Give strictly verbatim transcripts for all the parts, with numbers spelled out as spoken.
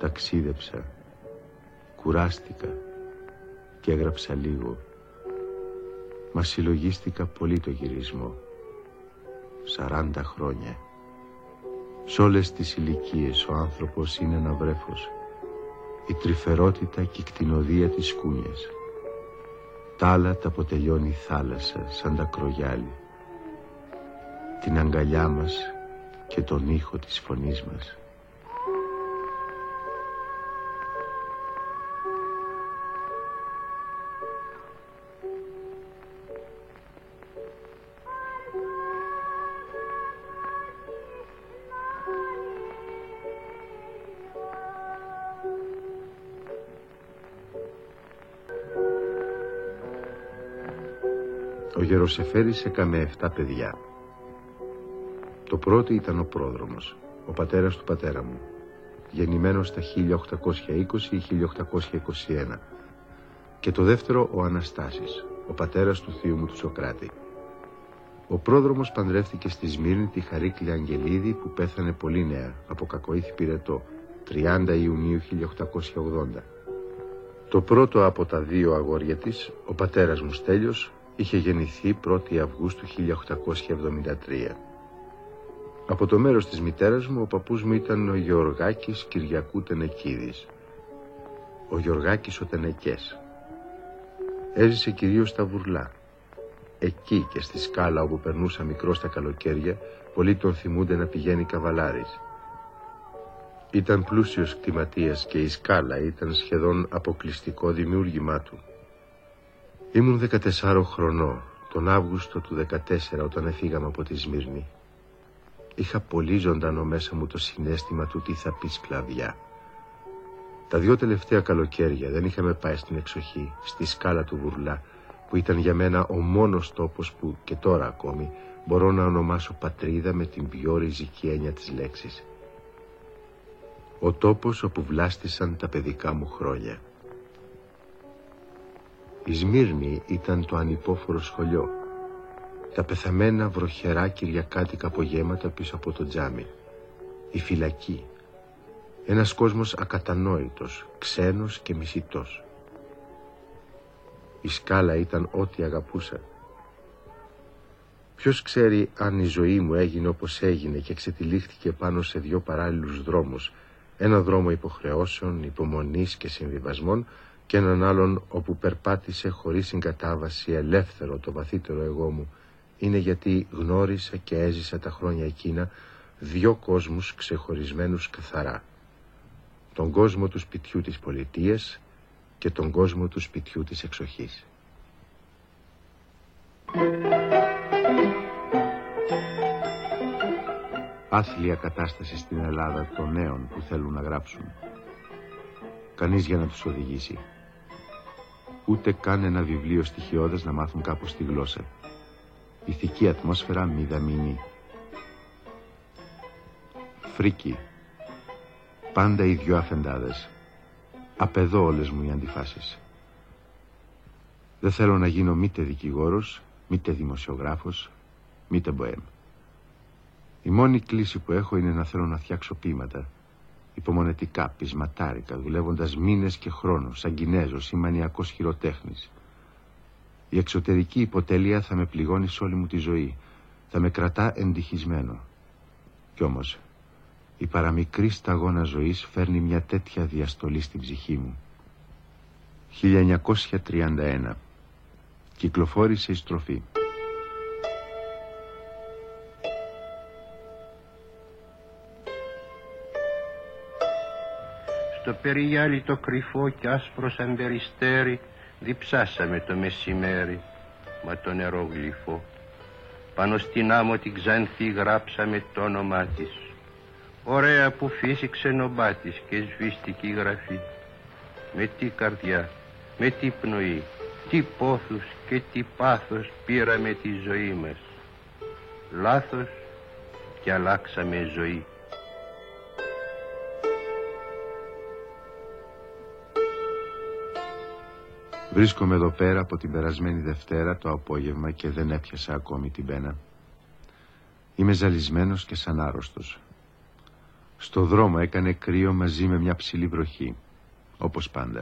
ταξίδεψα, κουράστηκα και έγραψα λίγο. Μα συλλογίστηκα πολύ το γυρισμό. Σαράντα χρόνια. Σ' όλες τις ηλικίες ο άνθρωπος είναι ένα βρέφος. Η τρυφερότητα και η κτηνοδία της σκούνιας. Τ' άλλα τα αποτελειώνει η θάλασσα σαν τα κρογιάλι. Την αγκαλιά μας και τον ήχο της φωνής μας. Ο Γεροσεφέρης έκαμε εφτά παιδιά. Το πρώτο ήταν ο πρόδρομος, ο πατέρας του πατέρα μου, γεννημένος στα χίλια οκτακόσια είκοσι ή χίλια οκτακόσια είκοσι ένα. Και το δεύτερο ο Αναστάσης, ο πατέρας του θείου μου του Σοκράτη. Ο πρόδρομος παντρεύτηκε στη Σμύρνη τη Χαρίκλη Αγγελίδη που πέθανε πολύ νέα από κακοήθη πυρετό, τριάντα Ιουνίου χίλια οκτακόσια ογδόντα. Το πρώτο από τα δύο αγόρια της, ο πατέρας μου Στέλιος, είχε γεννηθεί πρώτη Αυγούστου χίλια οκτακόσια εβδομήντα τρία. Από το μέρος της μητέρας μου ο παππούς μου ήταν ο Γεωργάκης Κυριακού Τενεκίδης. Ο Γεωργάκης ο Τενεκές. Έζησε κυρίως στα Βουρλά. Εκεί και στη Σκάλα όπου περνούσα μικρός τα καλοκαίρια, πολλοί τον θυμούνται να πηγαίνει καβαλάρης. Ήταν πλούσιος κτηματίας και η Σκάλα ήταν σχεδόν αποκλειστικό δημιούργημά του. Ήμουν δεκατεσσάρων χρονών, τον Αύγουστο του δεκατέσσερα, όταν εφήγαμε από τη Σμύρνη. Είχα πολύ ζωντανό μέσα μου το συναίσθημα του τι θα πει σκλαβιά. Τα δύο τελευταία καλοκαίρια δεν είχαμε πάει στην εξοχή, στη Σκάλα του Βουρλά, που ήταν για μένα ο μόνος τόπος που και τώρα ακόμη μπορώ να ονομάσω πατρίδα με την πιο ριζική έννοια της λέξης. Ο τόπος όπου βλάστησαν τα παιδικά μου χρόνια. Η Σμύρνη ήταν το ανυπόφορο σχολείο. Τα πεθαμένα βροχερά κυριακάτικα απογέματα πίσω από το τζάμι. Η φυλακή. Ένας κόσμος ακατανόητος, ξένος και μισητός. Η Σκάλα ήταν ό,τι αγαπούσα. Ποιος ξέρει αν η ζωή μου έγινε όπως έγινε και ξετυλίχθηκε πάνω σε δύο παράλληλους δρόμους. Ένα δρόμο υποχρεώσεων, υπομονής και συμβιβασμών και έναν άλλον όπου περπάτησε χωρίς συγκατάβαση ελεύθερο το βαθύτερο εγώ μου, είναι γιατί γνώρισα και έζησα τα χρόνια εκείνα δύο κόσμους ξεχωρισμένους καθαρά. Τον κόσμο του σπιτιού της πολιτείας και τον κόσμο του σπιτιού της εξοχής. Άθλια κατάσταση στην Ελλάδα των νέων που θέλουν να γράψουν. Κανείς για να τους οδηγήσει. Ούτε καν ένα βιβλίο στοιχειώδες να μάθουν κάπως τη γλώσσα. Ηθική ατμόσφαιρα μηδαμινή. Φρίκι. Πάντα οι δυο αφεντάδες. Απεδώ όλες μου οι αντιφάσεις. Δεν θέλω να γίνω μήτε δικηγόρος, μήτε δημοσιογράφος, μήτε μποέμ. Η μόνη κλίση που έχω είναι να θέλω να φτιάξω ποίηματα. Υπομονετικά, πεισματάρικα, δουλεύοντας μήνες και χρόνους, σαν Κινέζος ή μανιακός χειροτέχνης. Η εξωτερική υποτέλεια θα με πληγώνει σε όλη μου τη ζωή. Θα με κρατά εντυχισμένο. Κι όμως, η παραμικρή σταγόνα ζωής φέρνει μια τέτοια διαστολή στην ψυχή μου. χίλια εννιακόσια τριάντα ένα. Κυκλοφόρησε η στροφή. Στο περιγιάλι το κρυφό κι άσπρο σαν περιστέρι διψάσαμε το μεσημέρι, μα το νερό γλυφό. Πάνω στην άμμο την Ξανθή γράψαμε το όνομά της. Ωραία που φύσηξε νομπάτης και σβήστηκε η γραφή. Με τι καρδιά, με τι πνοή, τι πόθους και τι πάθος πήραμε τη ζωή μας. Λάθος και αλλάξαμε ζωή. Βρίσκομαι εδώ πέρα από την περασμένη Δευτέρα το απόγευμα και δεν έπιασα ακόμη την πένα. Είμαι ζαλισμένος και σαν άρρωστος. Στο δρόμο έκανε κρύο μαζί με μια ψηλή βροχή, όπως πάντα.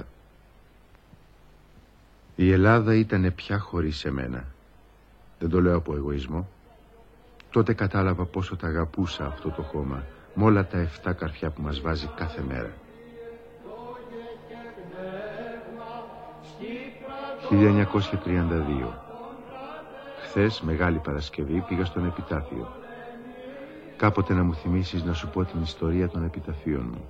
Η Ελλάδα ήτανε πια χωρίς εμένα. Δεν το λέω από εγωισμό. Τότε κατάλαβα πόσο τα αγαπούσα αυτό το χώμα, με όλα τα εφτά καρφιά που μας βάζει κάθε μέρα. χίλια εννιακόσια τριάντα δύο. Χθες, Μεγάλη Παρασκευή, πήγα στον επιτάφιο. Κάποτε να μου θυμίσεις να σου πω την ιστορία των επιταφείων μου.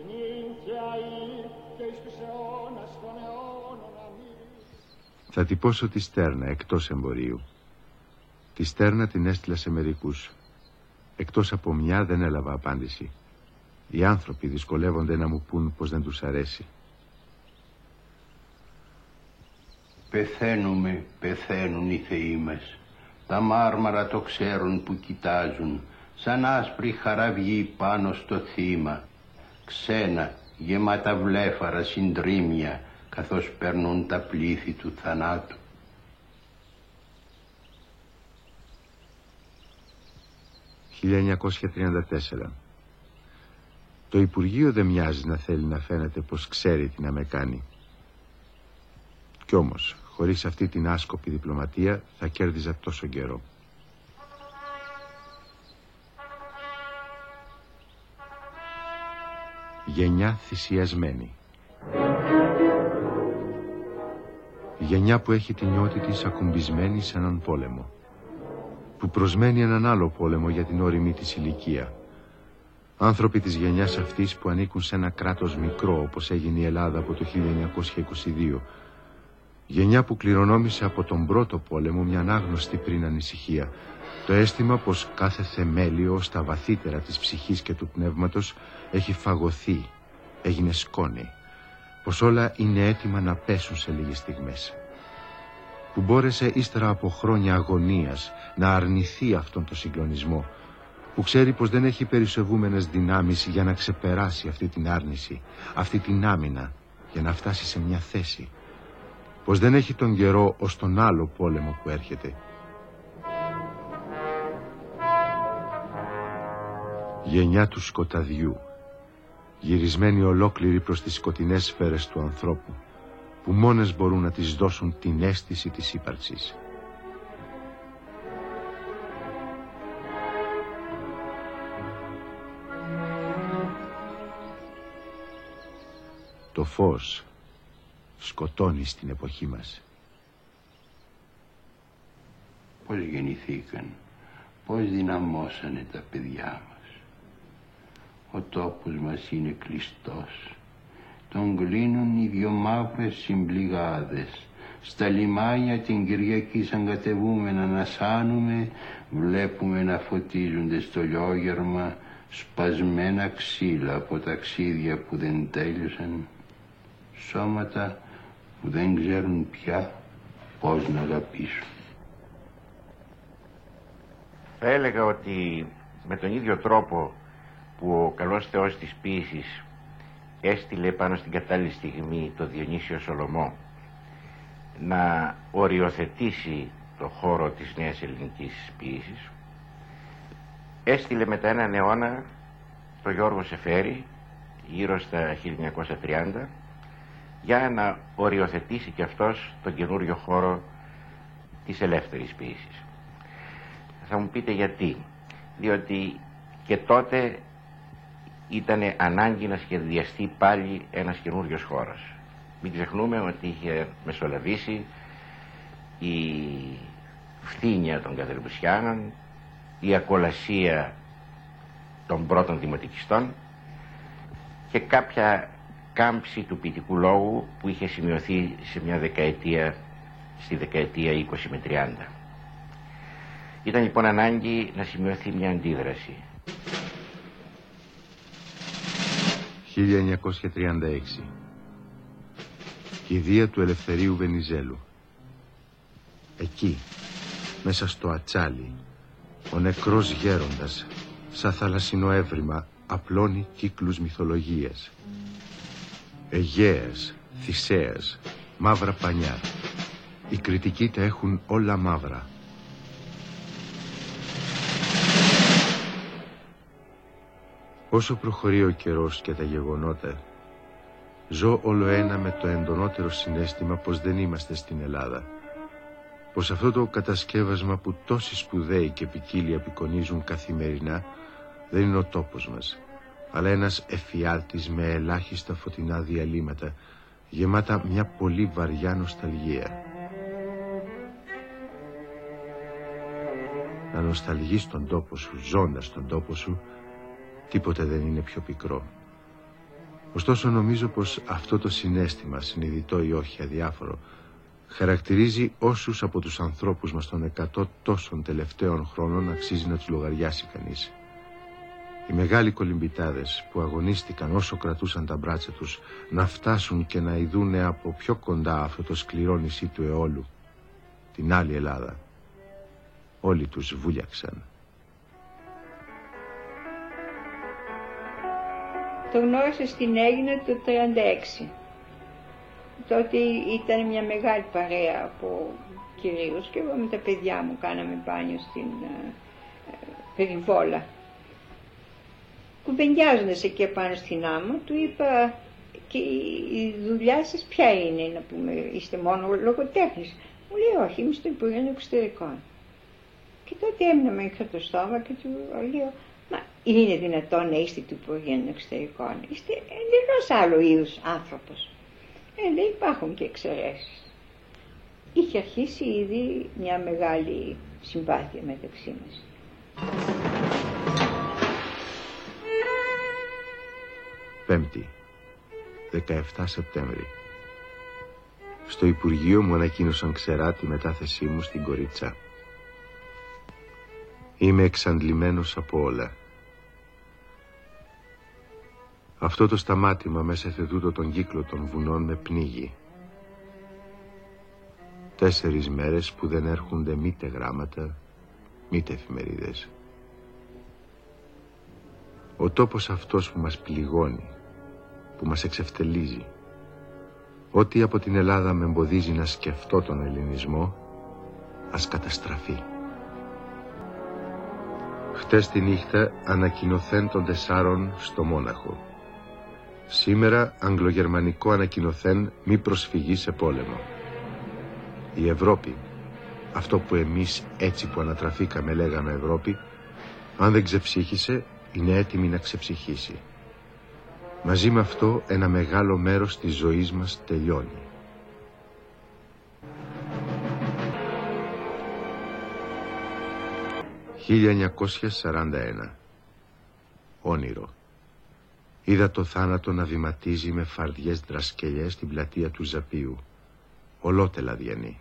Θα τυπώσω τη στέρνα εκτός εμπορίου. Τη στέρνα την έστειλα σε μερικούς. Εκτός από μια δεν έλαβα απάντηση. Οι άνθρωποι δυσκολεύονται να μου πούν πως δεν τους αρέσει. Πεθαίνουμε, πεθαίνουν οι θεοί μας. Τα μάρμαρα το ξέρουν που κοιτάζουν, σαν άσπρη χαραυγή πάνω στο θύμα. Ξένα, γεμάτα βλέφαρα συντρίμια, καθώς περνούν τα πλήθη του θανάτου. χίλια εννιακόσια τριάντα τέσσερα. Το Υπουργείο δεν μοιάζει να θέλει να φαίνεται πως ξέρει τι να με κάνει. Κι όμως, χωρίς αυτή την άσκοπη διπλωματία θα κέρδιζα τόσο καιρό. Γενιά θυσιασμένη. Γενιά που έχει τη νιώτη της ακουμπισμένη σε έναν πόλεμο, που προσμένει έναν άλλο πόλεμο για την όριμη της ηλικία. Άνθρωποι της γενιάς αυτής που ανήκουν σε ένα κράτος μικρό, όπως έγινε η Ελλάδα από το χίλια εννιακόσια είκοσι δύο. Γενιά που κληρονόμησε από τον πρώτο πόλεμο μια ανάγνωστη πριν ανησυχία. Το αίσθημα πως κάθε θεμέλιο στα βαθύτερα της ψυχής και του πνεύματος έχει φαγωθεί, έγινε σκόνη. Πως όλα είναι έτοιμα να πέσουν σε λίγες στιγμές. Που μπόρεσε ύστερα από χρόνια αγωνίας να αρνηθεί αυτόν τον συγκλονισμό. Που ξέρει πως δεν έχει περισσευούμενες δυνάμεις για να ξεπεράσει αυτή την άρνηση, αυτή την άμυνα, για να φτάσει σε μια θέση. Πως δεν έχει τον καιρό ως τον άλλο πόλεμο που έρχεται. Γενιά του σκοταδιού, γυρισμένη ολόκληρη προς τις σκοτεινές σφαίρες του ανθρώπου, που μόνες μπορούν να της δώσουν την αίσθηση της ύπαρξης. Το φως σκοτώνει στην εποχή μας. Πώς γεννηθήκαν, πώς δυναμώσανε τα παιδιά μας. Ο τόπος μας είναι κλειστός. Τον κλείνουν οι δυο μαύρες συμπληγάδες. Στα λιμάνια την Κυριακή σαν κατεβούμενα να σάνουμε, βλέπουμε να φωτίζονται στο λιόγερμα σπασμένα ξύλα από ταξίδια που δεν τέλειωσαν, σώματα που δεν ξέρουν πια πώς να αγαπήσουν. Θα έλεγα ότι με τον ίδιο τρόπο που ο καλός Θεός της ποίησης έστειλε πάνω στην κατάλληλη στιγμή το Διονύσιο Σολομό να οριοθετήσει το χώρο της νέας ελληνικής ποίησης, έστειλε μετά έναν αιώνα το Γιώργο Σεφέρη γύρω στα χίλια εννιακόσια τριάντα για να οριοθετήσει και αυτός τον καινούριο χώρο της ελεύθερης ποίησης. Θα μου πείτε γιατί. Διότι και τότε ήταν ανάγκη να σχεδιαστεί πάλι ένας καινούριος χώρος. Μην ξεχνούμε ότι είχε μεσολαβήσει η φθήνια των Καθελπουσιάνων, η ακολασία των πρώτων δημοτικιστών και κάποια κάμψη του ποιητικού λόγου που είχε σημειωθεί σε μια δεκαετία, στη δεκαετία είκοσι με τριάντα. Ήταν λοιπόν ανάγκη να σημειωθεί μια αντίδραση. χίλια εννιακόσια τριάντα έξι. Κηδεία του Ελευθερίου Βενιζέλου. Εκεί, μέσα στο ατσάλι, ο νεκρός γέροντας, σαν θαλασσινό έβριμα, απλώνει κύκλους μυθολογίας. Αιγαίας, Θησέας, μαύρα πανιά. Οι κριτικοί τα έχουν όλα μαύρα. Όσο προχωρεί ο καιρός και τα γεγονότα, ζω όλο ένα με το εντονότερο συναίσθημα πως δεν είμαστε στην Ελλάδα. Πως αυτό το κατασκεύασμα που τόσοι σπουδαίοι και ποικίλοι απεικονίζουν καθημερινά δεν είναι ο τόπος μας, αλλά ένας εφιάλτης με ελάχιστα φωτεινά διαλύματα, γεμάτα μια πολύ βαριά νοσταλγία. Να νοσταλγείς τον τόπο σου, ζώντας τον τόπο σου, τίποτε δεν είναι πιο πικρό. Ωστόσο νομίζω πως αυτό το συναίσθημα, συνειδητό ή όχι αδιάφορο, χαρακτηρίζει όσους από τους ανθρώπους μας των εκατό τόσων τελευταίων χρόνων αξίζει να τους λογαριάσει κανείς. Οι μεγάλοι κολυμπητάδες που αγωνίστηκαν όσο κρατούσαν τα μπράτσα τους να φτάσουν και να ειδούνε από πιο κοντά αυτό το σκληρό νησί του αιώλου, την άλλη Ελλάδα, όλοι τους βούλιαξαν. Το γνώρισα στην Έγινα το τριάντα έξι. Τότε ήταν μια μεγάλη παρέα από κυρίους και εγώ με τα παιδιά μου κάναμε μπάνιο στην uh, περιβόλα. Κουβεντιάζοντας εκεί πάνω στην άμμο, του είπα, και η δουλειά σας ποια είναι, να πούμε, είστε μόνο λογοτέχνης? Μου λέει, όχι, είμαι στο Υπουργείο των Εξωτερικών. Και τότε έμεινα με το στόμα και του λέω, μα είναι δυνατόν να είστε του Υπουργείου των Εξωτερικών? Είστε εντελώς άλλο είδους άνθρωπος. Ε, δεν υπάρχουν και εξαιρέσεις. Είχε αρχίσει ήδη μια μεγάλη συμπάθεια μεταξύ μας. Πέμπτη, δεκαεφτά Σεπτέμβρη. Στο Υπουργείο μου ανακοίνωσαν ξερά τη μετάθεσή μου στην Κορίτσα. Είμαι εξαντλημένος από όλα. Αυτό το σταμάτημα μέσα σε τούτο τον κύκλο των βουνών με πνίγει. Τέσσερις μέρες που δεν έρχονται μήτε γράμματα, μήτε εφημερίδες. Ο τόπος αυτός που μας πληγώνει, που μας εξευτελίζει, ό,τι από την Ελλάδα με εμποδίζει να σκεφτώ τον ελληνισμό, ας καταστραφεί. Χτες τη νύχτα ανακοινωθέν των τεσσάρων στο Μόναχο. Σήμερα αγγλογερμανικό ανακοινωθέν μη προσφυγή σε πόλεμο. Η Ευρώπη, αυτό που εμείς έτσι που ανατραφήκαμε λέγαμε Ευρώπη, αν δεν ξεψύχησε, είναι έτοιμη να ξεψυχήσει. Μαζί με αυτό ένα μεγάλο μέρος της ζωής μας τελειώνει. χίλια εννιακόσια σαράντα ένα. Όνειρο. Είδα το θάνατο να βηματίζει με φαρδιές δρασκελιές στην πλατεία του Ζαπίου, ολότελα διανή.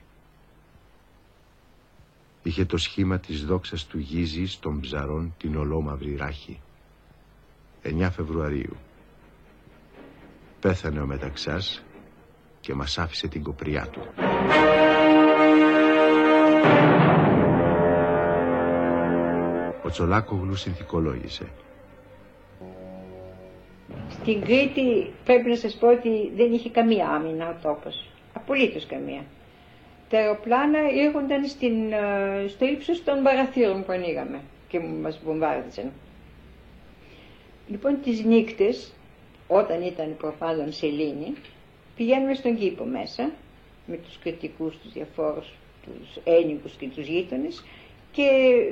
Είχε το σχήμα της δόξας του Γίζης των ψαρών την ολόμαυρη ράχη. εννιά Φεβρουαρίου. Πέθανε ο Μεταξάς και μας άφησε την κοπριά του. Ο Τσολάκογλου συνθηκολόγησε. Στην Κρήτη πρέπει να σας πω ότι δεν είχε καμία άμυνα ο τόπος. Απολύτως καμία. Τα αεροπλάνα έρχονταν στην, στο ύψος των παραθύρων που ανοίγαμε και μας βομβάρδιζαν. Λοιπόν, τις νύχτες, όταν ήταν προφάντων σελήνη, πηγαίνουμε στον κήπο μέσα, με τους κριτικούς, τους διαφόρους, τους ένοικους και τους γείτονες, και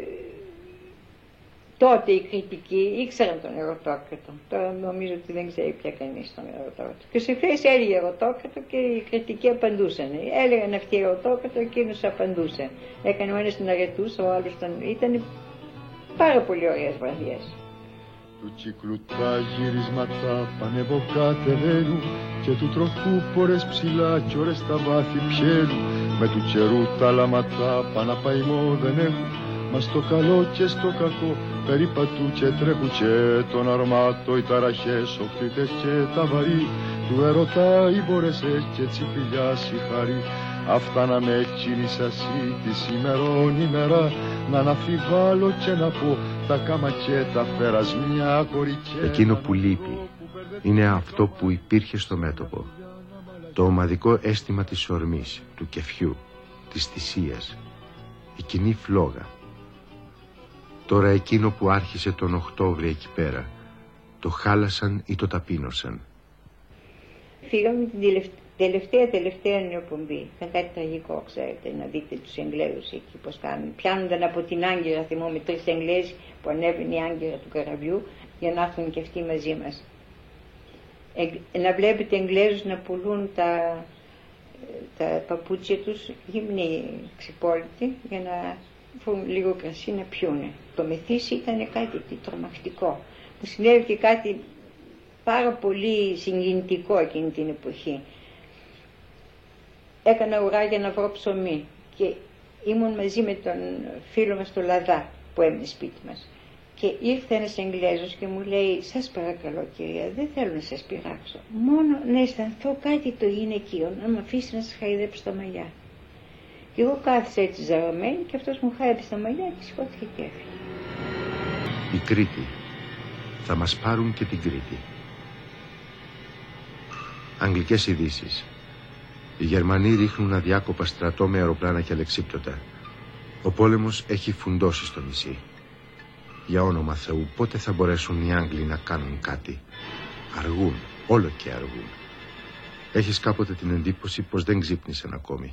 τότε οι κριτικοί ήξεραν τον Ερωτόκρατο. Τώρα νομίζω ότι δεν ξέρει πια κανείς τον Ερωτόκρατο. Και σε φέση έλεγε Ερωτόκρατο και οι κριτικοί απαντούσαν. Έλεγαν αυτοί Ερωτόκρατο, εκείνος απαντούσε. Έκανε ο ένας τον αρετούσε, ο άλλος τον... Ήταν πάρα πολύ ωραίες βραδιές. Του κύκλου τα γυρίσματα πανεβοκατεβαίνουν και του τροχού πορες ψηλά κι ώρες στα βάθη πιέλουν. Με του καιρού τα λαματά παναπαϊμό δεν έχουν, μα στο καλό και στο κακό περίπατου και τρέχουν και τον αρμάτο οι ταραχές, οχτήτες και τα βαρύ του ερωτά οι μπόρεσε και τσιπηλιάς η χαρή. Αυτά να με κινήσασαι τη σήμερον ημέρα, να αναφιβάλλω και να πω τα κάμα και τα φέρας μια κορικέ. Εκείνο που λείπει είναι αυτό που υπήρχε στο μέτωπο. Το ομαδικό αίσθημα της ορμής, του κεφιού, της θυσίας, η κοινή φλόγα. Τώρα εκείνο που άρχισε τον Οκτώβρη εκεί πέρα, το χάλασαν ή το ταπείνωσαν. Φύγαμε την τελευταία τελευταία, τελευταία νεοπομπή. Ήταν κάτι τραγικό, ξέρετε, να δείτε τους Εγγλέζους εκεί πώς κάνουν. Πιάνονταν από την Άγκυρα, θυμόμαι, τρεις Εγγλέζοι που ανέβαινε η Άγκυρα του καραβιού για να έρθουν και αυτοί μαζί μας. Ε, να βλέπετε Εγγλέζους να πουλούν τα, τα παπούτσια τους γυμνοί, ξυπόλυτοι, για να βρουν λίγο κρασί να πιούνε. Το μεθύσι ήταν κάτι τρομακτικό. Μου συνέβη και κάτι πάρα πολύ συγκινητικό εκείνη την εποχή. Έκανα ουρά για να βρω ψωμί και ήμουν μαζί με τον φίλο μας το Λαδά που έμεινε σπίτι μας. Και ήρθε ένας Εγγλέζος και μου λέει, σας παρακαλώ κυρία, δεν θέλω να σας πειράξω, μόνο να αισθανθώ κάτι το γυναικείο, να με αφήσει να σας χαϊδέψω τα μαλλιά. Και εγώ κάθισα έτσι ζαρωμένη και αυτός μου χάιδεψε τα μαλλιά και σηκώθηκε και έφυγε. Η Κρήτη. Θα μας πάρουν και την Κρήτη. Αγγλικές ειδήσεις. Οι Γερμανοί ρίχνουν αδιάκοπα στρατό με αεροπλάνα και αλεξίπτωτα. Ο πόλεμος έχει φουντώσει στο νησί. Για όνομα Θεού, πότε θα μπορέσουν οι Άγγλοι να κάνουν κάτι? Αργούν, όλο και αργούν. Έχεις κάποτε την εντύπωση πως δεν ξύπνησαν ακόμη.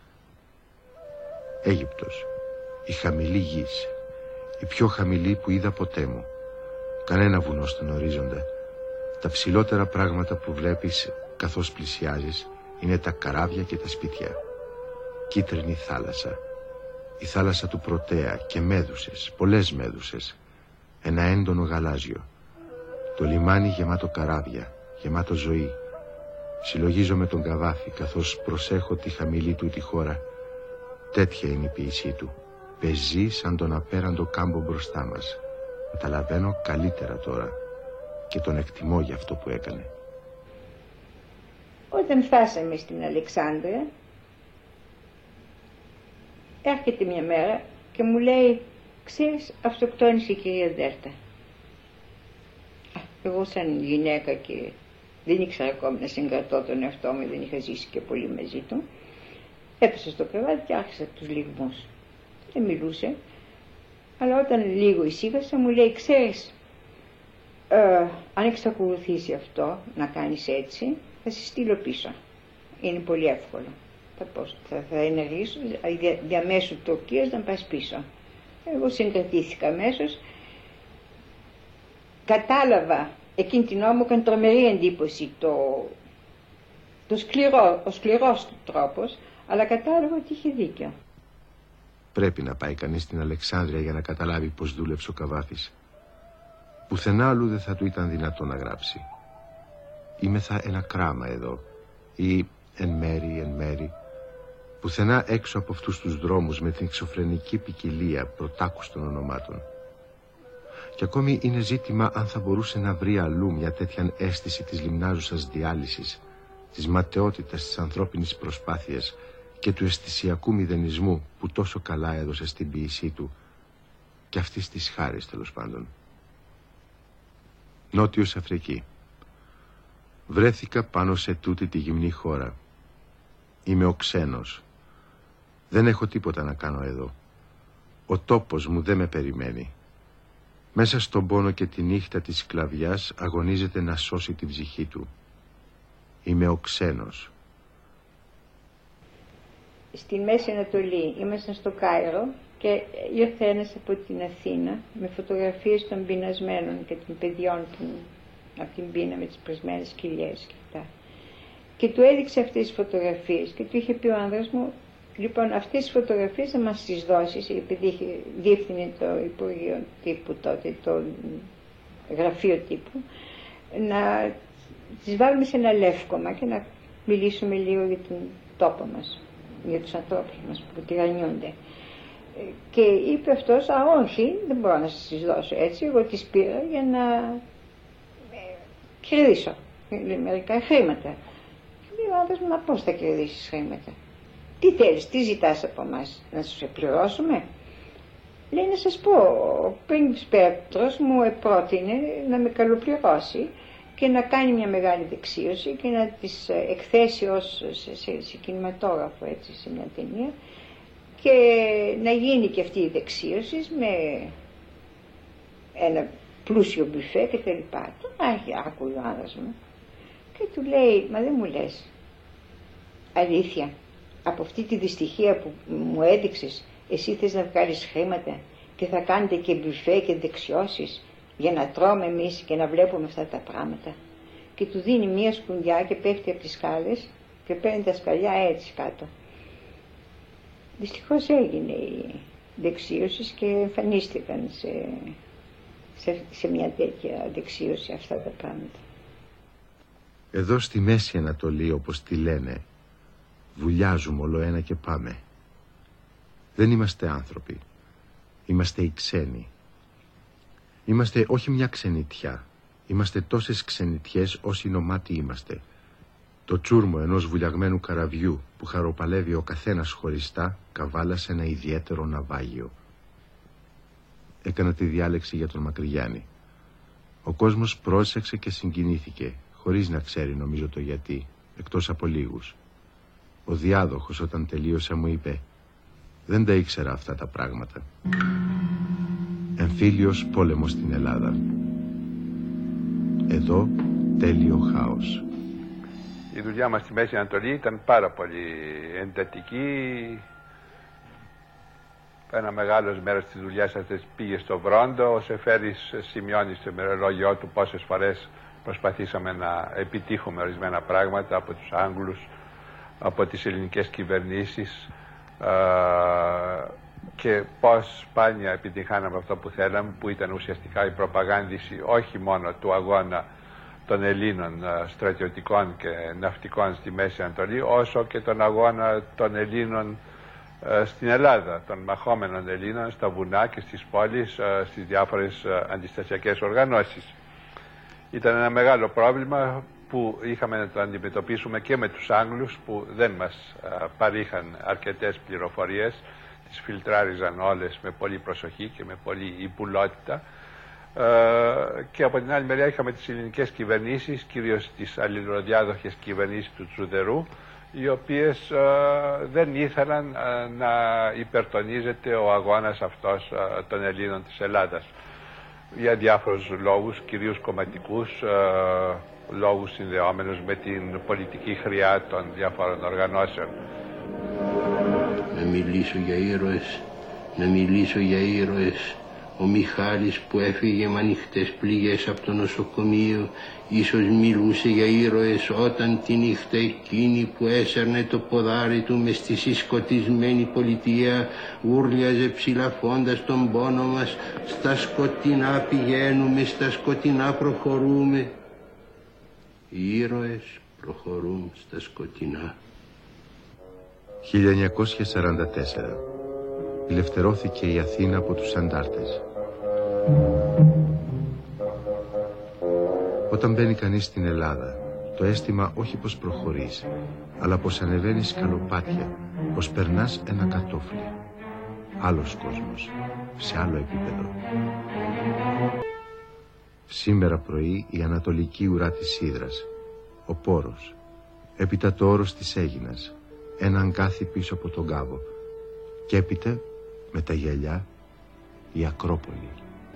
Αίγυπτος. Η χαμηλή γης. Η πιο χαμηλή που είδα ποτέ μου. Κανένα βουνό στον ορίζοντα. Τα ψηλότερα πράγματα που βλέπεις καθώς πλησιάζεις είναι τα καράβια και τα σπίτια. Κίτρινη θάλασσα. Η θάλασσα του Πρωτέα και μέδουσες, πολλές μέδουσες. Ένα έντονο γαλάζιο. Το λιμάνι γεμάτο καράβια, γεμάτο ζωή. Συλλογίζομαι τον Καβάφη καθώς προσέχω τη χαμηλή του τη χώρα. Τέτοια είναι η ποίησή του. Πεζεί σαν τον απέραντο κάμπο μπροστά μας. Καταλαβαίνω καλύτερα τώρα και τον εκτιμώ για αυτό που έκανε. Όταν φτάσαμε στην Αλεξάνδρεια, έρχεται μια μέρα και μου λέει, ξέρεις, αυτοκτόνησε η κυρία Δέλτα. Εγώ σαν γυναίκα και δεν ήξερα ακόμη να συγκρατώ τον εαυτό μου, δεν είχα ζήσει και πολύ μαζί του, έπεσα στο κρεβάτι και άρχισα τους λυγμούς. Δεν μιλούσε, αλλά όταν λίγο ησύχασα μου λέει, ξέρεις, ε, αν εξακολουθήσει αυτό να κάνεις έτσι, θα σε στείλω πίσω. Είναι πολύ εύκολο. Θα, πώς, θα, θα ενεργήσω δια, διαμέσου Τουρκίας να πας πίσω. Εγώ συγκρατήθηκα αμέσως. Κατάλαβα, εκείνη την ώρα μου έκανε τρομερή εντύπωση το, το σκληρό, ο σκληρός του τρόπος, αλλά κατάλαβα ότι είχε δίκιο. Πρέπει να πάει κανείς στην Αλεξάνδρεια για να καταλάβει πως δούλεψε ο Καβάφης. Πουθενά αλλού δεν θα του ήταν δυνατό να γράψει. Είμεθα ένα κράμα εδώ, ή εν μέρη, εν μέρη. Πουθενά έξω από αυτούς τους δρόμους με την εξωφρενική ποικιλία πρωτάκουστων ονομάτων. Και ακόμη είναι ζήτημα αν θα μπορούσε να βρει αλλού μια τέτοια αίσθηση της λιμνάζουσας διάλυσης, της ματαιότητας της ανθρώπινης προσπάθειας και του αισθησιακού μηδενισμού που τόσο καλά έδωσε στην ποίησή του και αυτής της χάρης τέλος πάντων. Νότιος Αφρική. Βρέθηκα πάνω σε τούτη τη γυμνή χώρα. Είμαι ο ξένος. Δεν έχω τίποτα να κάνω εδώ. Ο τόπος μου δεν με περιμένει. Μέσα στον πόνο και τη νύχτα της σκλαβιάς αγωνίζεται να σώσει την ψυχή του. Είμαι ο ξένος. Στη Μέση Ανατολή ήμασταν στο Κάιρο και ήρθε ένας από την Αθήνα με φωτογραφίες των πεινασμένων και των παιδιών του από την πείνα με τις πρεσμένες κοιλιές και αυτά. Και του έδειξε αυτές τις φωτογραφίες και του είχε πει ο άνδρας μου, λοιπόν, αυτές τις φωτογραφίες θα μας τις δώσεις, επειδή είχε διεύθυνε το Υπουργείο Τύπου τότε, το Γραφείο Τύπου, να τις βάλουμε σε ένα λεύκομα και να μιλήσουμε λίγο για τον τόπο μας, για τους ανθρώπους μας που τυραννιούνται. Και είπε αυτός, α όχι, δεν μπορώ να σας τις δώσω έτσι, εγώ τις πήρα για να κερδίσω μερικά χρήματα. Και λέει ο άντρας μου, μα πώς θα κερδίσεις χρήματα? Τι θέλεις, τι ζητάς από εμάς, να σου πληρώσουμε? Λέει, να σας πω, ο πρίγκιπς Πέτρος μου επρότεινε να με καλοπληρώσει και να κάνει μια μεγάλη δεξίωση και να τις εκθέσει ως σε, σε, σε κινηματόγραφο, έτσι, σε μια ταινία, και να γίνει και αυτή η δεξίωση με ένα πλούσιο μπιφέ και τα λοιπά. Τον άκουγε ο άνδρας μου και του λέει, μα δεν μου λες αλήθεια, από αυτή τη δυστυχία που μου έδειξες εσύ θες να βγάλεις χρήματα και θα κάνετε και μπιφέ και δεξιώσεις για να τρώμε εμείς και να βλέπουμε αυτά τα πράγματα? Και του δίνει μία σκουνδιά και πέφτει από τις σκάλες και παίρνει τα σκαλιά έτσι κάτω. Δυστυχώς έγινε η δεξίωση και εμφανίστηκαν σε, σε, σε μια τέτοια δεξίωση αυτά τα πράγματα. Εδώ στη Μέση Ανατολή, όπως τη λένε, βουλιάζουμε όλο ένα και πάμε. Δεν είμαστε άνθρωποι. Είμαστε οι ξένοι. Είμαστε όχι μια ξενιτιά. Είμαστε τόσες ξενιτιές όσοι νομάτοι είμαστε. Το τσούρμο ενός βουλιαγμένου καραβιού που χαροπαλεύει ο καθένας χωριστά καβάλα σε ένα ιδιαίτερο ναυάγιο. Έκανα τη διάλεξη για τον Μακρυγιάννη. Ο κόσμος πρόσεξε και συγκινήθηκε, χωρίς να ξέρει νομίζω το γιατί, εκτός από λίγους. Ο διάδοχος όταν τελείωσα μου είπε, δεν τα ήξερα αυτά τα πράγματα. Εμφύλιος πόλεμος στην Ελλάδα. Εδώ τέλειο χάος. Η δουλειά μας στη Μέση Ανατολή ήταν πάρα πολύ εντατική. Ένα μεγάλος μέρος της δουλειάς αυτής πήγε στο Βρόντο. Ο Σεφέρης σημειώνει στο ημερολόγιό του πόσες φορές προσπαθήσαμε να επιτύχουμε ορισμένα πράγματα από τους Άγγλους, από τις ελληνικές κυβερνήσεις και πώς σπάνια επιτυχάναμε αυτό που θέλαμε, που ήταν ουσιαστικά η προπαγάνδηση όχι μόνο του αγώνα των Ελλήνων στρατιωτικών και ναυτικών στη Μέση Ανατολή, όσο και τον αγώνα των Ελλήνων στην Ελλάδα, των μαχόμενων Ελλήνων στα βουνά και στις πόλεις, στις διάφορες αντιστασιακές οργανώσεις. Ήταν ένα μεγάλο πρόβλημα που είχαμε να το αντιμετωπίσουμε και με τους Άγγλους, που δεν μας παρήχαν αρκετές πληροφορίες, τις φιλτράριζαν όλες με πολύ προσοχή και με πολύ υπουλότητα. Και από την άλλη μεριά είχαμε τις ελληνικές κυβερνήσεις, κυρίως τις αλληλοδιάδοχες κυβερνήσεις του Τσουδερού, οι οποίες δεν ήθελαν να υπερτονίζεται ο αγώνας αυτός των Ελλήνων της Ελλάδας, για διάφορους λόγους, κυρίως κομματικούς, λόγους συνδεόμενους με την πολιτική χρειά των διάφορων οργανώσεων. Να μιλήσω για ήρωες, να μιλήσω για ήρωες. Ο Μιχάλης που έφυγε με ανοιχτές πληγές από το νοσοκομείο ίσως μιλούσε για ήρωες όταν τη νύχτα εκείνη που έσερνε το ποδάρι του μες στη συσκοτισμένη πολιτεία ούρλιαζε ψηλαφώντας τον πόνο μας. Στα σκοτεινά πηγαίνουμε, στα σκοτεινά προχωρούμε. Οι ήρωες προχωρούν στα σκοτεινά. χίλια εννιακόσια σαράντα τέσσερα. Ελευθερώθηκε η Αθήνα από τους αντάρτες. Όταν μπαίνει κανείς στην Ελλάδα, το αίσθημα όχι πως προχωρείς, αλλά πως ανεβαίνεις σκαλοπάτια, πως περνάς ένα κατόφλι. Άλλος κόσμος, σε άλλο επίπεδο. Σήμερα πρωί η ανατολική ουρά της Ύδρας, ο Πόρος, έπειτα το όρος της Αίγινας, ένα αγκάθι πίσω από τον Κάβο, και έπειτα με τα γυαλιά η Ακρόπολη.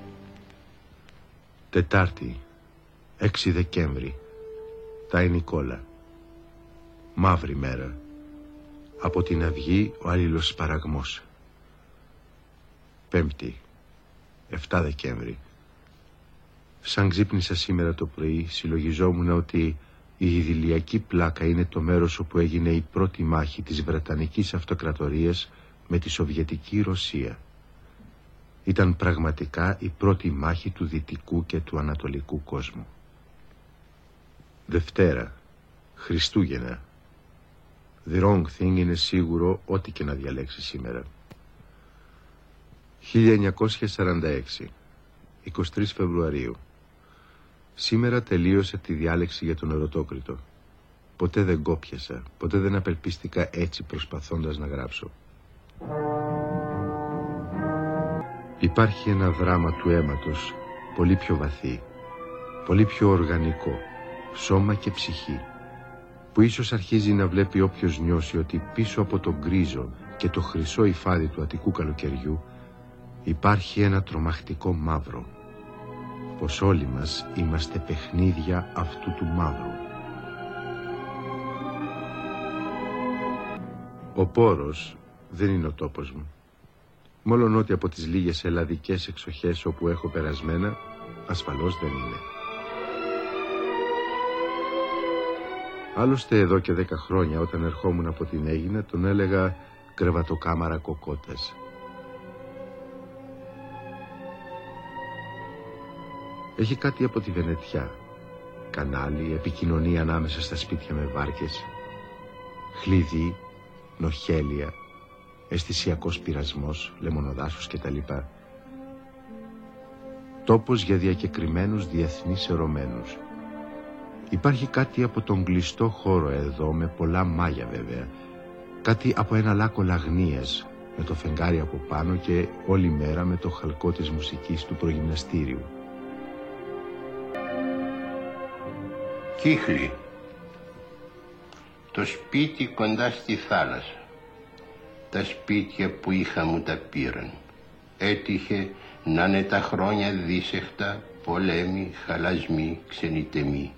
Τετάρτη, έξι Δεκέμβρη, Τάι Νικόλα. Μαύρη μέρα. Από την αυγή ο αλληλοσπαραγμός. Πέμπτη, εφτά Δεκέμβρη. Σαν ξύπνησα σήμερα το πρωί, συλλογιζόμουν ότι η Ιδηλιακή Πλάκα είναι το μέρος όπου έγινε η πρώτη μάχη της Βρετανικής Αυτοκρατορίας με τη Σοβιετική Ρωσία. Ήταν πραγματικά η πρώτη μάχη του δυτικού και του ανατολικού κόσμου. Δευτέρα, Χριστούγεννα. The wrong thing είναι σίγουρο ό,τι και να διαλέξει σήμερα. χίλια εννιακόσια σαράντα έξι, εικοστή τρίτη Φεβρουαρίου. Σήμερα τελείωσα τη διάλεξη για τον Ερωτόκριτο. Ποτέ δεν κόπιασα, ποτέ δεν απελπίστηκα έτσι προσπαθώντας να γράψω. Υπάρχει ένα δράμα του αίματος, πολύ πιο βαθύ, πολύ πιο οργανικό, σώμα και ψυχή, που ίσως αρχίζει να βλέπει όποιος νιώσει ότι πίσω από τον γκρίζο και το χρυσό υφάδι του Αττικού καλοκαιριού υπάρχει ένα τρομακτικό μαύρο. πως όλοι μας είμαστε παιχνίδια αυτού του μαύρου. Ο Πόρος δεν είναι ο τόπος μου. Μόλον ότι από τις λίγες ελλαδικές εξοχές όπου έχω περασμένα, ασφαλώς δεν είναι. Άλλωστε εδώ και δέκα χρόνια όταν ερχόμουν από την Αίγινα τον έλεγα κρεβατοκάμαρα Κοκότας. Έχει κάτι από τη Βενετιά. Κανάλι, επικοινωνία ανάμεσα στα σπίτια με βάρκες, χλίδι, νοχέλια, αισθησιακός πειρασμός, λεμονοδάσους κτλ. Τόπος για διακεκριμένους διεθνείς ερωμένους. Υπάρχει κάτι από τον κλειστό χώρο εδώ, με πολλά μάγια βέβαια. Κάτι από ένα λάκκο λαγνίας, με το φεγγάρι από πάνω και όλη μέρα με το χαλκό της μουσικής του προγυμναστήριου. Κύχλη. Το σπίτι κοντά στη θάλασσα. Τα σπίτια που είχα μου τα πήραν. Έτυχε να είναι τα χρόνια δίσεχτα, πολέμοι, χαλασμοί, ξενιτεμοί.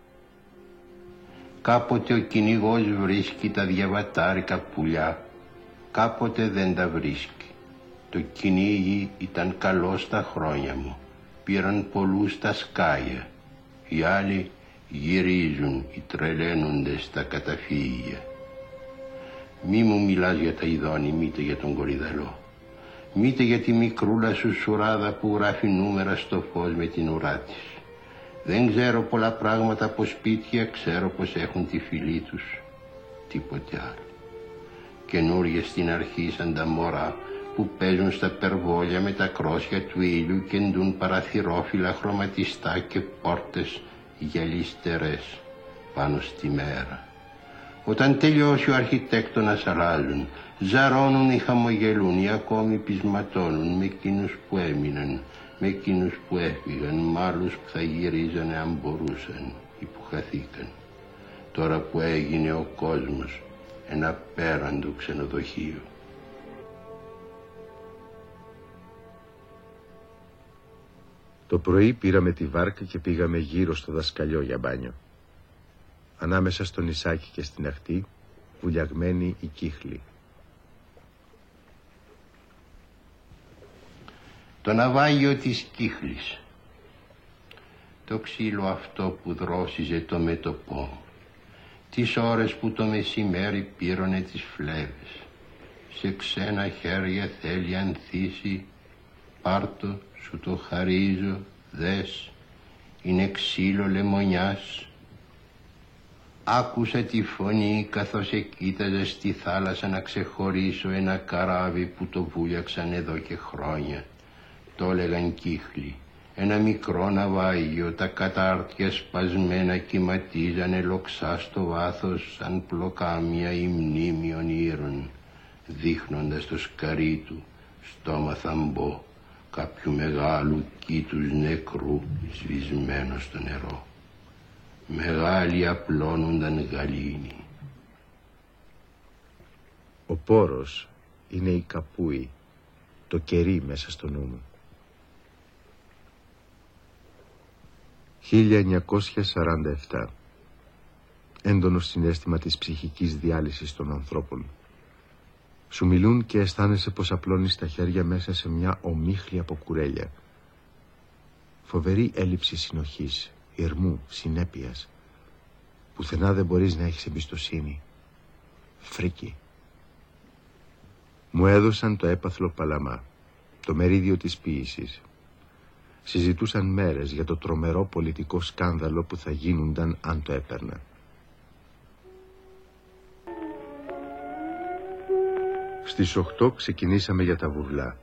Κάποτε ο κυνηγός βρίσκει τα διαβατάρικα πουλιά, κάποτε δεν τα βρίσκει. Το κυνήγι ήταν καλό στα χρόνια μου, πήραν πολλούς τα σκάγια. Οι άλλοι γυρίζουν οι τρελαίνοντες στα καταφύγια. Μη μου μιλάς για τα ειδώνη, μήτε για τον κορυδαλό. Μήτε για τη μικρούλα σου σουράδα που γράφει νούμερα στο φως με την ουρά της. Δεν ξέρω πολλά πράγματα από σπίτια, ξέρω πως έχουν τη φυλή τους. Τίποτε άλλο. Καινούργια στην αρχή σαν τα μωρά που παίζουν στα περβόλια με τα κρόσια του ήλιου και ντουν παραθυρόφυλλα χρωματιστά και πόρτες γυαλιστερές πάνω στη μέρα. Όταν τελειώσει ο αρχιτέκτονας αλλάζουν, ζαρώνουν ή χαμογελούν ή ακόμη πεισματώνουν με εκείνους που έμειναν, με εκείνους που έφυγαν, μ' άλλους που θα γυρίζανε αν μπορούσαν ή που χαθήκαν. Τώρα που έγινε ο κόσμος ένα πέραντο ξενοδοχείο. Το πρωί πήραμε τη βάρκα και πήγαμε γύρω στο δασκαλιό για μπάνιο. Ανάμεσα στο νησάκι και στην ακτή, βουλιαγμένη η κύχλη. Το ναυάγιο της κύχλης. Το ξύλο αυτό που δρόσιζε το μέτωπό. Τις ώρες που το μεσημέρι πήρωνε τις φλέβες. Σε ξένα χέρια θέλει ανθίσει. Πάρτο, σου το χαρίζω, δες. Είναι ξύλο λεμονιάς. Άκουσα τη φωνή καθώς εκοίταζα στη θάλασσα να ξεχωρίσω ένα καράβι που το βούλιαξαν εδώ και χρόνια. Το έλεγαν κύχλη. Ένα μικρό ναυάγιο, τα κατάρτια σπασμένα κυματίζανε λοξά στο βάθος σαν πλοκάμια ή μνήμη ονείρων, δείχνοντας το σκαρί του στόμα θαμπό κάποιου μεγάλου κήτους νεκρού σβησμένο στο νερό. Μεγάλοι απλώνονταν γαλήνοι. Ο Πόρος είναι η καπούη, το κερί μέσα στο νου μου. χίλια εννιακόσια σαράντα επτά. Έντονο συναίσθημα της ψυχικής διάλυσης των ανθρώπων. Σου μιλούν και αισθάνεσαι πως απλώνεις τα χέρια μέσα σε μια ομίχλη από κουρέλια. Φοβερή έλλειψη συνοχής, ηρμού, συνέπειας. Πουθενά δεν μπορείς να έχεις εμπιστοσύνη. Φρίκι. Μου έδωσαν το έπαθλο Παλαμά, το μερίδιο της ποίησης. Συζητούσαν μέρες για το τρομερό πολιτικό σκάνδαλο που θα γίνουνταν αν το έπαιρνα. Στις οκτώ ξεκινήσαμε για τα Βουβλά.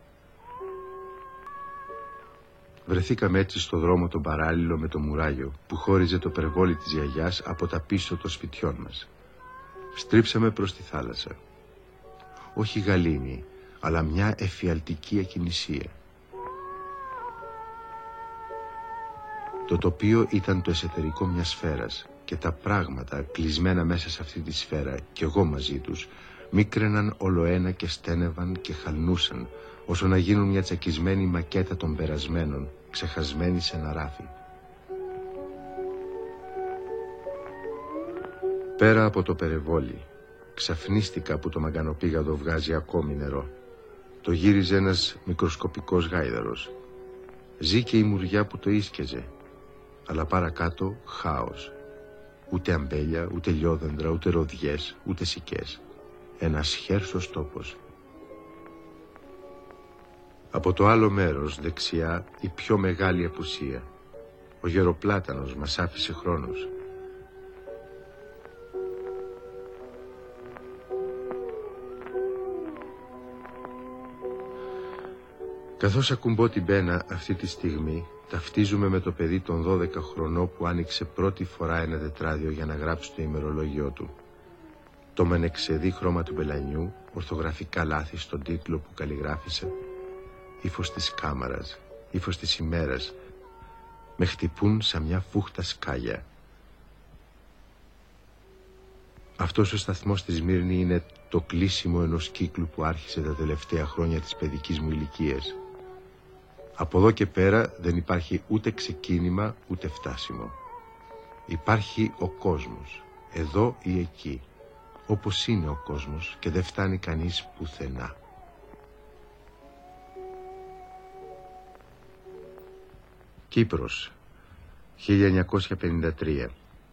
Βρεθήκαμε έτσι στο δρόμο τον παράλληλο με το μουράγιο που χώριζε το περβόλι της γιαγιάς από τα πίσω των σπιτιών μας. Στρίψαμε προς τη θάλασσα. Όχι γαλήνη, αλλά μια εφιαλτική ακινησία. Το τοπίο ήταν το εσωτερικό μιας σφαίρας και τα πράγματα κλεισμένα μέσα σε αυτή τη σφαίρα κι εγώ μαζί τους μίκραιναν ολοένα και στένευαν και χαλνούσαν όσο να γίνουν μια τσακισμένη μακέτα των περασμένων ξεχασμένη σε ένα ράφι. Πέρα από το περεβόλι, ξαφνίστηκα που το μαγκανοπήγαδο βγάζει ακόμη νερό. Το γύριζε ένας μικροσκοπικός γάιδαρος. Ζει και η μουριά που το ίσκεζε, αλλά παρακάτω χάος. Ούτε αμπέλια, ούτε λιόδεντρα, ούτε ροδιές, ούτε σικές. Ένας χέρσος τόπος. Από το άλλο μέρος, δεξιά, η πιο μεγάλη απουσία. Ο γεροπλάτανος μας άφησε χρόνος. Καθώς ακουμπώ την πένα αυτή τη στιγμή, ταυτίζουμε με το παιδί των δώδεκα χρονών που άνοιξε πρώτη φορά ένα τετράδιο για να γράψει το ημερολόγιο του. Το μενεξεδί χρώμα του μπελανιού, ορθογραφικά λάθη στον τίτλο που καλλιγράφησε, ύφος της κάμαρας, ύφος της ημέρας, με χτυπούν σαν μια φούχτα σκάλια. Αυτός ο σταθμός στη Σμύρνη είναι το κλείσιμο ενός κύκλου που άρχισε τα τελευταία χρόνια της παιδικής μου ηλικίας. Από εδώ και πέρα δεν υπάρχει ούτε ξεκίνημα ούτε φτάσιμο. Υπάρχει ο κόσμος, εδώ ή εκεί, όπως είναι ο κόσμος και δεν φτάνει κανείς πουθενά. Κύπρος, χίλια εννιακόσια πενήντα τρία.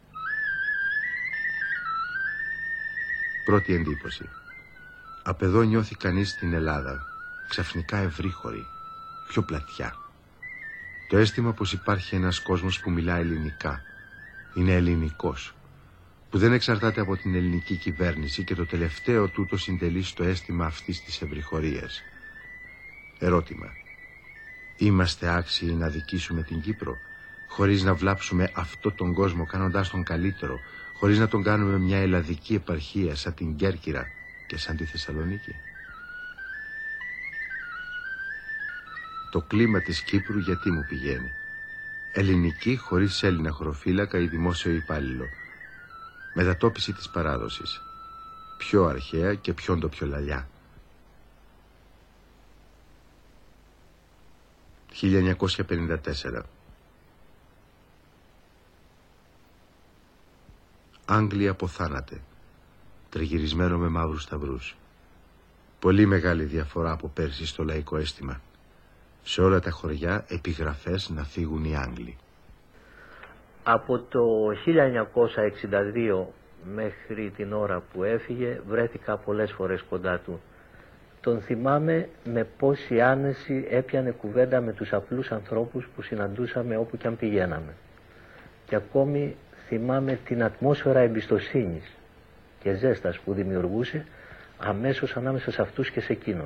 Πρώτη εντύπωση. Απ' εδώ νιώθει κανείς την Ελλάδα, ξαφνικά ευρύχωρη, πιο πλατιά. Το αίσθημα πως υπάρχει ένας κόσμος που μιλά ελληνικά, είναι ελληνικός, που δεν εξαρτάται από την ελληνική κυβέρνηση και το τελευταίο τούτο συντελεί στο αίσθημα αυτής της ευρυχωρίας. Ερώτημα. Είμαστε άξιοι να δικήσουμε την Κύπρο, χωρίς να βλάψουμε αυτό τον κόσμο κάνοντάς τον καλύτερο, χωρίς να τον κάνουμε μια ελλαδική επαρχία σαν την Κέρκυρα και σαν τη Θεσσαλονίκη? Το κλίμα της Κύπρου γιατί μου πηγαίνει? Ελληνική χωρίς Έλληνα χωροφύλακα ή δημόσιο υπάλληλο. Μετατόπιση της παράδοσης. Πιο αρχαία και πιο ντοπιολαλιά. χίλια εννιακόσια πενήντα τέσσερα. Άγγλια αποθάνατε, τριγυρισμένο με μαύρους σταυρούς. Πολύ μεγάλη διαφορά από πέρσι στο λαϊκό αίσθημα. Σε όλα τα χωριά επιγραφές να φύγουν οι Άγγλοι. Από το χίλια εννιακόσια εξήντα δύο μέχρι την ώρα που έφυγε βρέθηκα πολλές φορές κοντά του. Τον θυμάμαι με πόση άνεση έπιανε κουβέντα με τους απλούς ανθρώπους που συναντούσαμε όπου κι αν πηγαίναμε. Και ακόμη θυμάμαι την ατμόσφαιρα εμπιστοσύνης και ζέστας που δημιουργούσε αμέσως ανάμεσα σε αυτούς και σε εκείνον.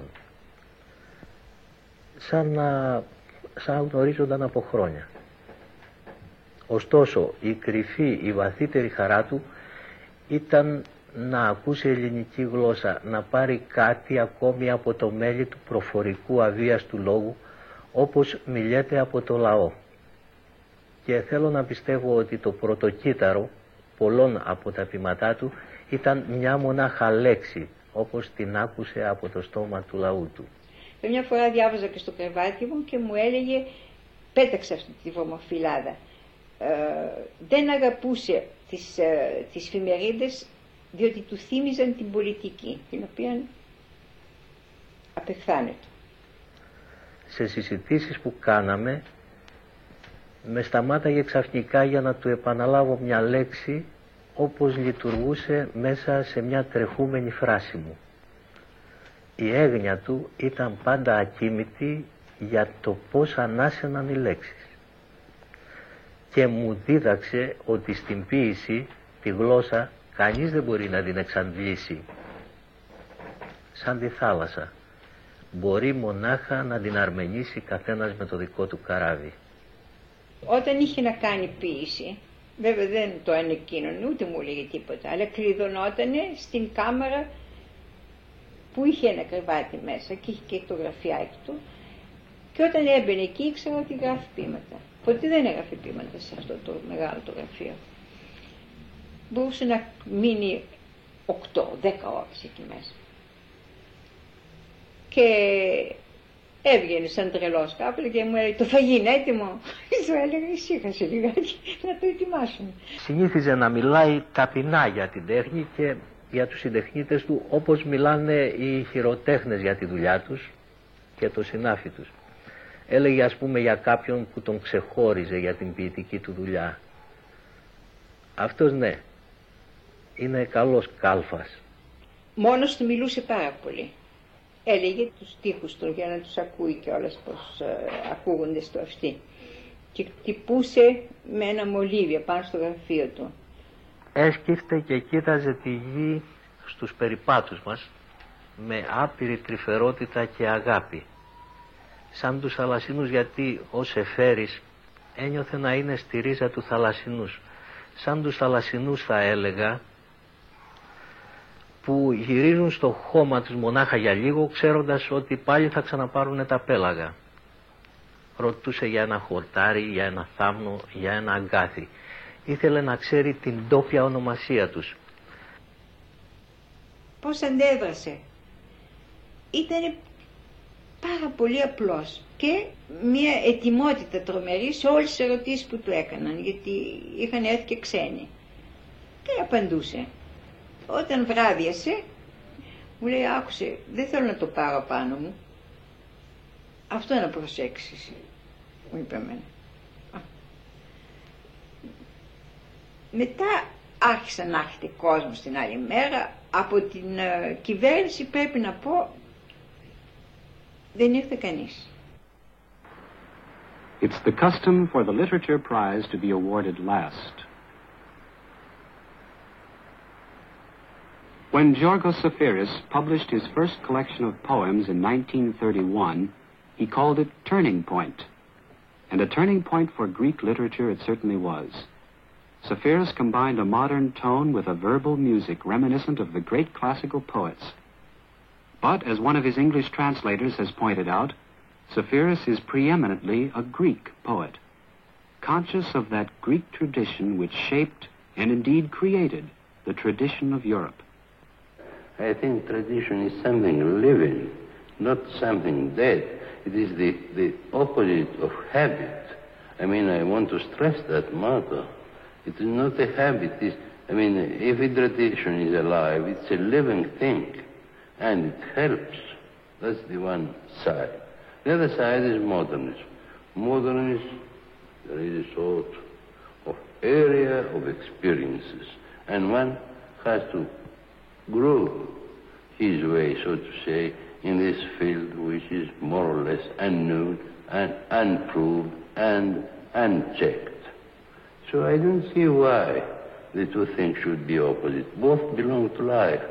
Σαν να σαν γνωρίζονταν από χρόνια. Ωστόσο η κρυφή, η βαθύτερη χαρά του ήταν να ακούσει ελληνική γλώσσα, να πάρει κάτι ακόμη από το μέλι του προφορικού αβίαστου λόγου, όπως μιλιέται από το λαό. Και θέλω να πιστεύω ότι το πρωτοκύτταρο πολλών από τα ποίηματά του ήταν μια μονάχα λέξη, όπως την άκουσε από το στόμα του λαού του. Και μια φορά διάβαζα και στο κρεβάτι μου και μου έλεγε, πέταξε αυτή τη βομοφυλάδα. Ε, δεν αγαπούσε τις, ε, τις εφημερίδες διότι του θύμιζαν την πολιτική, την οποία απεχθάνεται. Σε συζητήσεις που κάναμε, με σταμάταγε ξαφνικά για να του επαναλάβω μια λέξη όπως λειτουργούσε μέσα σε μια τρεχούμενη φράση μου. Η έγνοια του ήταν πάντα ακίμητη για το πώς ανάσαιναν οι λέξεις. Και μου δίδαξε ότι στην ποίηση τη γλώσσα κανείς δεν μπορεί να την εξαντλήσει. Σαν τη θάλασσα. Μπορεί μονάχα να την αρμενήσει καθένας με το δικό του καράβι. Όταν είχε να κάνει ποίηση, βέβαια δεν το ανεκκίνωνε, ούτε μου έλεγε τίποτα, αλλά κλειδωνότανε στην κάμαρα που είχε ένα κρεβάτι μέσα και είχε και το γραφιάκι του, και όταν έμπαινε εκεί ήξερα ότι γράφει ποίηματα. Ποτέ δεν έγραφε ποίηματα σε αυτό το μεγάλο το γραφείο. Μπορούσε να μείνει οκτώ δέκα ώρες εκεί μέσα. Και Έβγαινε σαν τρελός κάπου και μου έλεγε το φαγί είναι έτοιμο. Του έλεγα ησύχασε λιγάκι να το ετοιμάσουμε. Συνήθιζε να μιλάει ταπεινά για την τέχνη και για τους συντεχνίτες του όπως μιλάνε οι χειροτέχνες για τη δουλειά τους και το συνάφι τους. Έλεγε ας πούμε για κάποιον που τον ξεχώριζε για την ποιητική του δουλειά. Αυτός ναι, είναι καλός κάλφας. Μόνος του μιλούσε πάρα πολύ. Έλεγε τους στίχους του για να τους ακούει κιόλας πως ε, ακούγονται στο αυτί. Και χτυπούσε με ένα μολύβι πάνω στο γραφείο του. Έσκυφτε και κοίταζε τη γη στους περιπάτους μας με άπειρη τρυφερότητα και αγάπη. Σαν τους θαλασσινούς, γιατί ο Σεφέρης ένιωθε να είναι στη ρίζα του θαλασσινούς. Σαν τους θαλασσινούς θα έλεγα, που γυρίζουν στο χώμα τους μονάχα για λίγο, ξέροντας ότι πάλι θα ξαναπάρουν τα πέλαγα. Ρωτούσε για ένα χορτάρι, για ένα θάμνο, για ένα αγκάθι. Ήθελε να ξέρει την ντόπια ονομασία τους. Πώς αντέδρασε. Ήτανε πάρα πολύ απλός και μια ετοιμότητα τρομερή σε όλες τις ερωτήσεις που του έκαναν, γιατί είχαν έρθει και ξένοι. Και απαντούσε. Όταν βράδιασε, μου λέει, άκουσε, δεν θέλω να το πάρω πάνω μου. Αυτό να προσέξεις, μου είπε εμένα. Μετά άρχισα να έρχεται κόσμος την άλλη μέρα. Από την uh, κυβέρνηση πρέπει να πω, δεν ήρθε κανείς. It's the custom for the Literature Prize to be awarded last. When Giorgos Seferis published his first collection of poems in nineteen thirty-one, he called it Turning Point. And a turning point for Greek literature it certainly was. Seferis combined a modern tone with a verbal music reminiscent of the great classical poets. But, as one of his English translators has pointed out, Seferis is preeminently a Greek poet, conscious of that Greek tradition which shaped and indeed created the tradition of Europe. I think tradition is something living, not something dead. It is the, the opposite of habit. I mean, I want to stress that matter. It is not a habit. It's, I mean, if a tradition is alive, it's a living thing, and it helps. That's the one side. The other side is modernism. Modernism, there is a sort of area of experiences, and one has to grow his way, so to say, in this field which is more or less unknown and unproved and unchecked. So I don't see why the two things should be opposite. Both belong to life.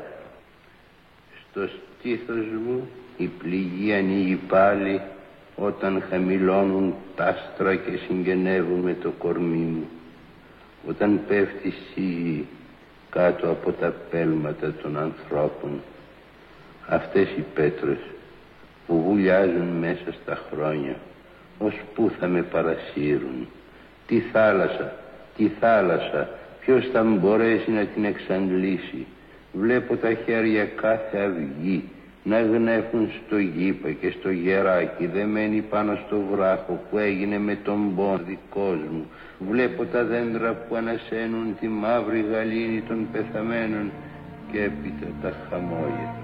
Στο στήθος μου η πληγή ανοίγει πάλι όταν χαμηλώνουν τ' άστρα και συγγενεύουν με το κορμί μου. Όταν πέφτει σίγη κάτω από τα πέλματα των ανθρώπων, αυτές οι πέτρες που βουλιάζουν μέσα στα χρόνια, ως πού θα με παρασύρουν, τι θάλασσα, τι θάλασσα, ποιος θα μπορέσει να την εξαντλήσει. Βλέπω τα χέρια κάθε αυγή να γνέφουν στο γήπα και στο γεράκι δεμένοι πάνω στο βράχο που έγινε με τον πόνο δικός μου. Βλέπω τα δέντρα που ανασένουν τη μαύρη γαλήνη των πεθαμένων και έπειτα τα χαμόγελα.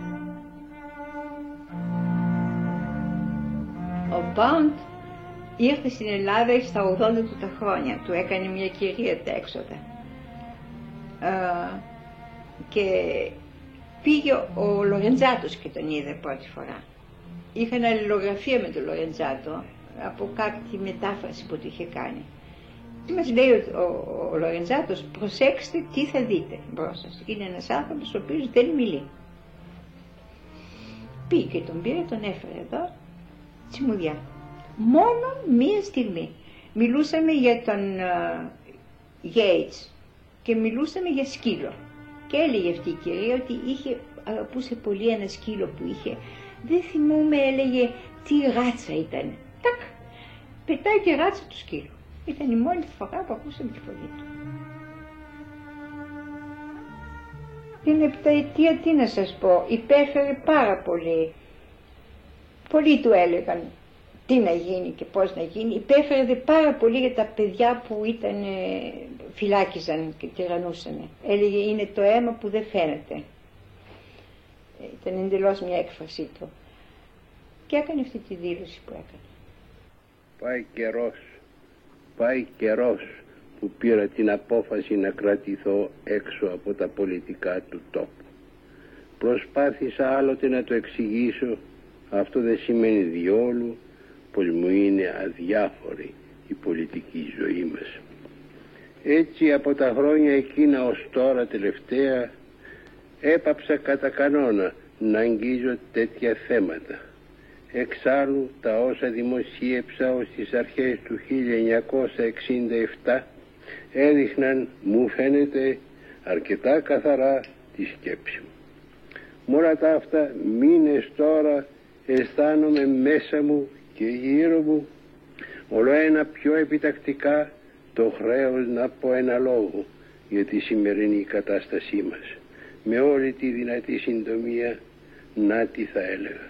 Ο Μπάουντ ήρθε στην Ελλάδα στα ογδόντα του τα χρόνια. Του έκανε μια κυρία τα έξοδα. Uh, και πήγε ο Λορεντζάτος και τον είδε πρώτη φορά. Είχαν αλληλογραφία με τον Λορεντζάτο από κάποια μετάφραση που του είχε κάνει. Τι μας λέει ο, ο, ο Λορεντζάτος, προσέξτε τι θα δείτε μπρος σας. Είναι ένας άνθρωπος ο οποίος δεν μιλεί. Πήγε και τον πήρε, τον έφερε εδώ, τσιμουδιά. Μόνο μία στιγμή. Μιλούσαμε για τον Γέιτς uh, και μιλούσαμε για σκύλο. Και έλεγε αυτή η κυρία ότι είχε, αγαπούσε πολύ ένα σκύλο που είχε. Δεν θυμούμαι, έλεγε τι ράτσα ήταν. Τακ, πετάει τη ράτσα του σκύλου. Ήταν η μόνη φορά που ακούσαμε τη φωνή του. Την επταετία, τι να σας πω, υπέφερε πάρα πολύ. πολλοί του έλεγαν τι να γίνει και πώς να γίνει. Υπέφερε πάρα πολύ για τα παιδιά που ήταν, φυλάκιζαν και τυραννούσαν. Έλεγε είναι το αίμα που δεν φαίνεται. Ήταν εντελώς μια έκφρασή του. Και έκανε αυτή τη δήλωση που έκανε. Πάει καιρός, πάει καιρός που πήρα την απόφαση να κρατηθώ έξω από τα πολιτικά του τόπου. Προσπάθησα άλλοτε να το εξηγήσω, αυτό δεν σημαίνει διόλου πως μου είναι αδιάφορη η πολιτική ζωή μας. Έτσι από τα χρόνια εκείνα ως τώρα τελευταία έπαψα κατά κανόνα να αγγίζω τέτοια θέματα. Εξάλλου τα όσα δημοσίεψα ως τις αρχές του χίλια εννιακόσια εξήντα επτά έδειχναν, μου φαίνεται, αρκετά καθαρά τη σκέψη μου. Με όλα τα αυτά μήνες τώρα αισθάνομαι μέσα μου και γύρω μου όλο ένα πιο επιτακτικά το χρέος να πω ένα λόγο για τη σημερινή κατάστασή μας. Με όλη τη δυνατή συντομία, να τι θα έλεγα.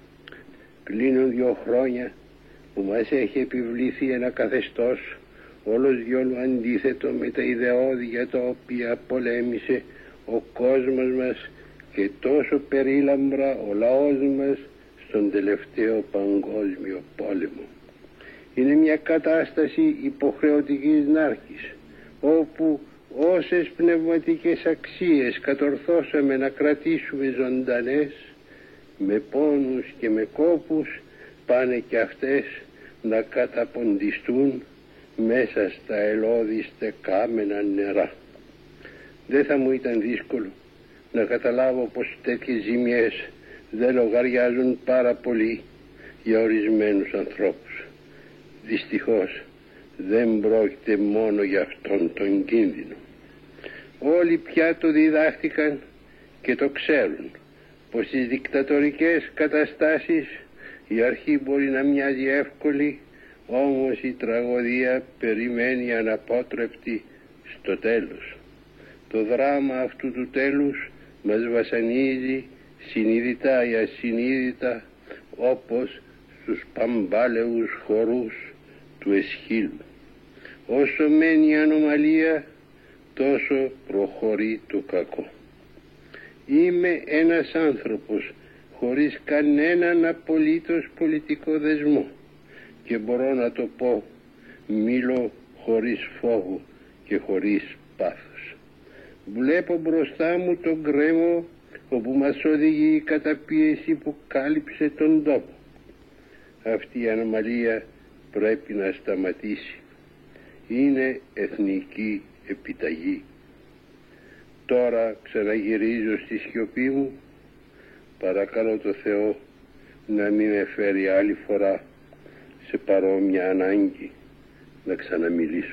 Κλείνουν δύο χρόνια που μας έχει επιβληθεί ένα καθεστώς όλος διόλου αντίθετο με τα ιδεώδη για τα οποία πολέμησε ο κόσμος μας και τόσο περίλαμπρα ο λαός μας στον τελευταίο παγκόσμιο πόλεμο. Είναι μια κατάσταση υποχρεωτικής νάρκης, όπου όσες πνευματικές αξίες κατορθώσαμε να κρατήσουμε ζωντανές, με πόνους και με κόπους πάνε και αυτές να καταποντιστούν μέσα στα ελώδη στεκάμενα νερά. Δεν θα μου ήταν δύσκολο να καταλάβω πως τέτοιες ζημιές δεν λογαριάζουν πάρα πολύ για ορισμένους ανθρώπους. Δυστυχώς δεν πρόκειται μόνο για αυτόν τον κίνδυνο. Όλοι πια το διδάχτηκαν και το ξέρουν πως στις δικτατορικές καταστάσεις η αρχή μπορεί να μοιάζει εύκολη, όμως η τραγωδία περιμένει αναπότρεπτη στο τέλος. Το δράμα αυτού του τέλους μας βασανίζει συνειδητά ή ασυνείδητα, όπως στους παμπάλαιους χορούς του Εσχύλου. Όσο μένει η ανομαλία, τόσο προχωρεί το κακό. Είμαι ένας άνθρωπος χωρίς κανέναν απολύτως πολιτικό δεσμό και μπορώ να το πω, μιλώ χωρίς φόβο και χωρίς πάθος. Βλέπω μπροστά μου τον γκρέμο όπου μας οδηγεί η καταπίεση που κάλυψε τον τόπο. Αυτή η ανομαλία πρέπει να σταματήσει. Είναι εθνική επιταγή. Τώρα ξαναγυρίζω στη σιωπή μου. Παρακαλώ το Θεό να μην με φέρει άλλη φορά σε παρόμοια ανάγκη να ξαναμιλήσω.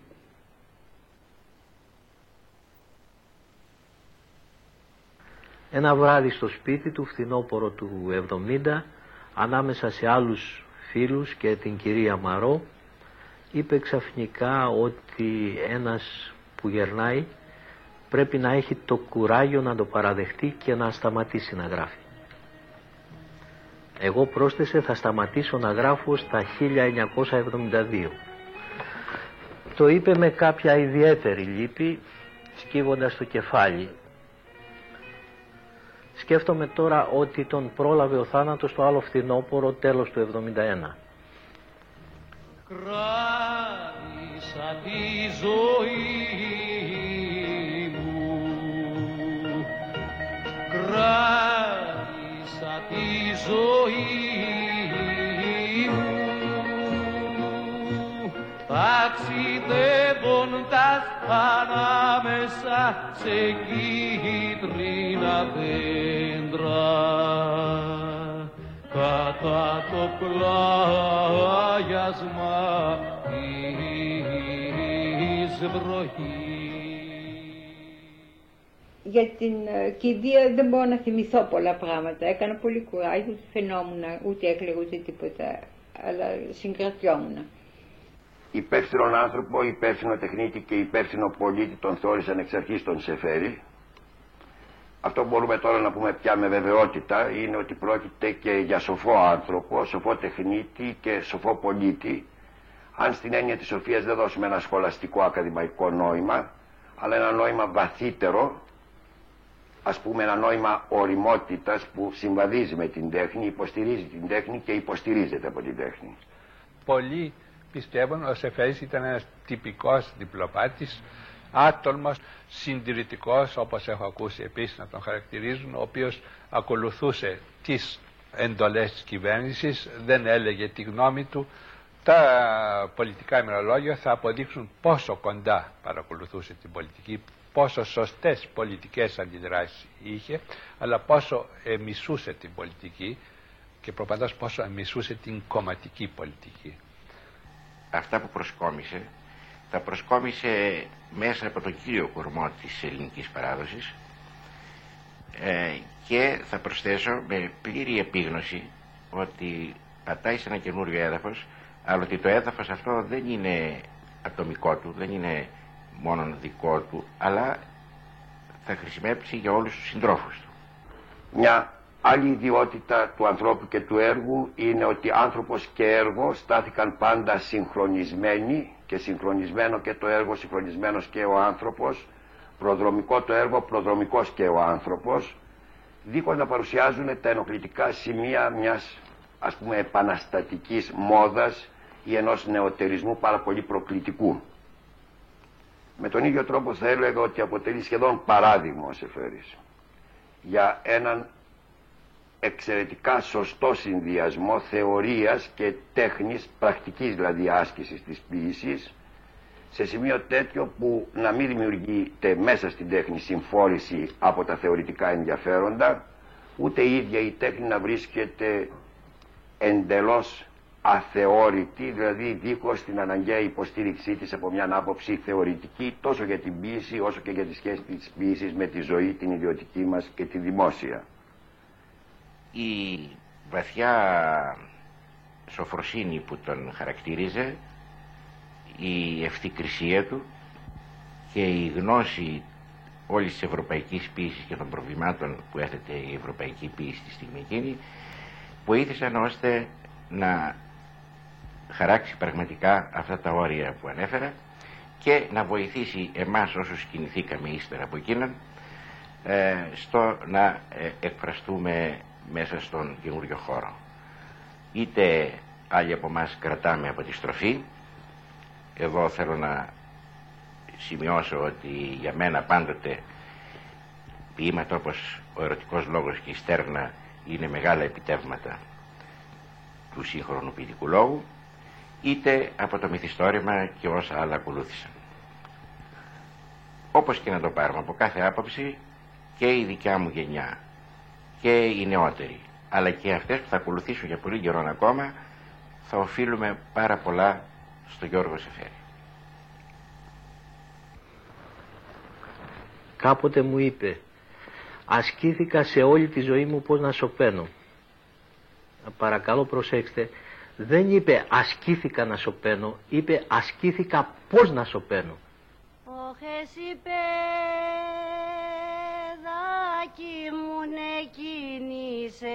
Ένα βράδυ στο σπίτι του, φθινόπωρο του εβδομήντα, ανάμεσα σε άλλους φίλους και την κυρία Μαρό, είπε ξαφνικά ότι ένας που γερνάει πρέπει να έχει το κουράγιο να το παραδεχτεί και να σταματήσει να γράφει. Εγώ πρόσθεσε, θα σταματήσω να γράφω στα χίλια εννιακόσια εβδομήντα δύο. Το είπε με κάποια ιδιαίτερη λύπη, σκύβοντας το κεφάλι. Σκέφτομαι τώρα ότι τον πρόλαβε ο θάνατος το άλλο φθινόπωρο, τέλος του εβδομήντα ένα. Κράτησα τη ζωή μου, κράτησα τη ζωή μου, ταξιδεύοντας ανάμεσα σε κίτρινα δέντρα, κατά το πλάγιασμα της βροχής. Για την κηδεία δεν μπορώ να θυμηθώ πολλά πράγματα. Έκανα πολύ κουράγιο, δεν φαινόμουν, ούτε έκλαιγα ούτε τίποτα, αλλά συγκρατιόμουν. Υπεύθυνον άνθρωπο, υπεύθυνο τεχνίτη και υπεύθυνο πολίτη τον θεώρησαν εξ αρχής τον Σεφέρη Αυτό που μπορούμε τώρα να πούμε πια με βεβαιότητα είναι ότι πρόκειται και για σοφό άνθρωπο, σοφό τεχνίτη και σοφό πολίτη, αν στην έννοια της σοφίας δεν δώσουμε ένα σχολαστικό ακαδημαϊκό νόημα, αλλά ένα νόημα βαθύτερο, ας πούμε ένα νόημα ωριμότητας που συμβαδίζει με την τέχνη, υποστηρίζει την τέχνη και υποστηρίζεται από την τέχνη. Πολλοί πιστεύουν ότι ο Σεφέρης ήταν ένας τυπικός διπλωμάτης, άτολμος, συντηρητικός, όπως έχω ακούσει επίσης να τον χαρακτηρίζουν, ο οποίος ακολουθούσε τις εντολές της κυβέρνησης, δεν έλεγε τη γνώμη του. Τα πολιτικά ημερολόγια θα αποδείξουν πόσο κοντά παρακολουθούσε την πολιτική, πόσο σωστές πολιτικές αντιδράσεις είχε, αλλά πόσο εμισούσε την πολιτική και προπαντός πόσο εμισούσε την κομματική πολιτική. Αυτά που προσκόμισε, τα προσκόμισε μέσα από τον κύριο κορμό της ελληνικής παράδοσης ε, και θα προσθέσω με πλήρη επίγνωση ότι πατάει σε ένα καινούριο έδαφος, αλλά ότι το έδαφος αυτό δεν είναι ατομικό του, δεν είναι μόνο δικό του, αλλά θα χρησιμεύσει για όλους τους συντρόφους του. Μια άλλη ιδιότητα του ανθρώπου και του έργου είναι ότι άνθρωπος και έργο στάθηκαν πάντα συγχρονισμένοι και συγχρονισμένο και το έργο, συγχρονισμένος και ο άνθρωπος, προδρομικό το έργο, προδρομικός και ο άνθρωπος, δίχως να παρουσιάζουν τα ενοχλητικά σημεία μιας, ας πούμε, επαναστατικής μόδας ή ενός νεοτερισμού πάρα πολύ προκλητικού. Με τον ίδιο τρόπο θα έλεγα ότι αποτελεί σχεδόν παράδειγμα ο Σεφέρης για έναν εξαιρετικά σωστό συνδυασμό θεωρίας και τέχνης, πρακτικής δηλαδή άσκησης της ποίησης, σε σημείο τέτοιο που να μην δημιουργείται μέσα στην τέχνη συμφόρηση από τα θεωρητικά ενδιαφέροντα, ούτε η ίδια η τέχνη να βρίσκεται εντελώς αθεώρητη, δηλαδή δίχως την αναγκαία υποστήριξή της από μια άποψη θεωρητική, τόσο για την ποίηση όσο και για τη σχέση της ποίησης με τη ζωή, την ιδιωτική μας και τη δημόσια. Η βαθιά σοφροσύνη που τον χαρακτήριζε, η ευθυκρισία του και η γνώση όλης της ευρωπαϊκής ποίησης και των προβλημάτων που έθετε η ευρωπαϊκή ποίηση τη στιγμή εκείνη, βοήθησαν ώστε να χαράξει πραγματικά αυτά τα όρια που ανέφερα και να βοηθήσει εμάς όσους κινηθήκαμε ύστερα από εκείνον ε, στο να ε, εκφραστούμε μέσα στον καινούριο χώρο. Είτε άλλοι από εμάς κρατάμε από τη στροφή. Εδώ θέλω να σημειώσω ότι για μένα πάντοτε ποίηματα όπως ο ερωτικός λόγος και η στέρνα είναι μεγάλα επιτεύγματα του σύγχρονου ποιητικού λόγου, είτε από το μυθιστόρημα και όσα άλλα ακολούθησαν. Όπως και να το πάρουμε από κάθε άποψη, και η δικιά μου γενιά και οι νεότεροι, αλλά και αυτές που θα ακολουθήσουν για πολύ καιρό ακόμα, θα οφείλουμε πάρα πολλά στον Γιώργο Σεφέρη. Κάποτε μου είπε, ασκήθηκα σε όλη τη ζωή μου πώς να σωπαίνω. Παρακαλώ προσέξτε, δεν είπε ασκήθηκα να σωπαίνω, είπε ασκήθηκα πώς να σωπαίνω. Όχεση παιδάκι μου ναι κίνησε.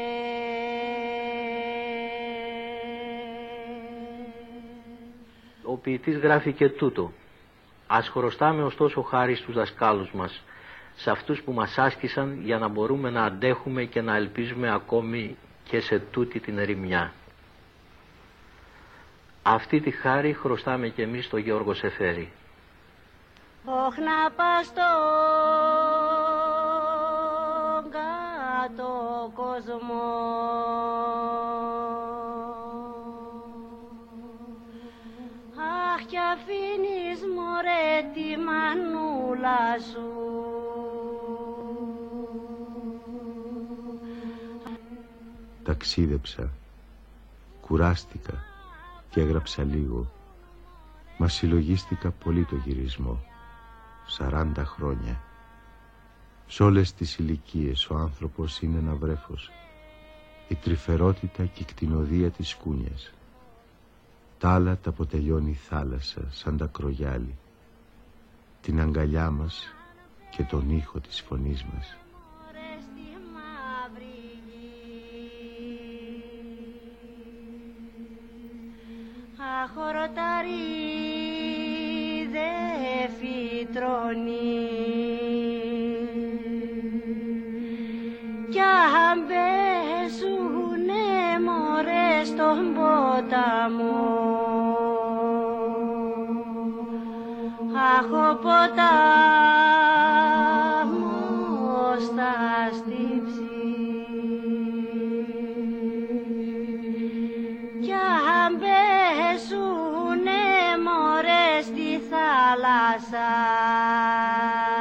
Ο ποιητής γράφει και τούτο. Ας χρωστάμε ωστόσο χάρη στους δασκάλους μας, σε αυτούς που μας άσκησαν για να μπορούμε να αντέχουμε και να ελπίζουμε ακόμη και σε τούτη την ερημιά. Αυτή τη χάρη χρωστάμε και εμείς στον Γιώργο Σεφέρη. Όχ να πας στον κάτω κόσμο, αχ κι αφήνεις μωρέ τη μανούλα σου. Ταξίδεψα, κουράστηκα και έγραψα λίγο, μα συλλογίστηκα πολύ το γυρισμό. Σαράντα χρόνια. Σ' όλες τις ηλικίες ο άνθρωπος είναι ένα βρέφος, η τρυφερότητα και η κτηνοδία της σκούνιας. Τ' άλλα τα αποτελειώνει η θάλασσα σαν τα κρογιάλι, την αγκαλιά μας και τον ήχο της φωνής μας. χοροτάρι δε φυτρώνει κι αν πέσουνε μωρέ στον ποταμό, αχ ο ποτάμος θα στύψει κι αν πέσουνε μωρέ στη θάλασσα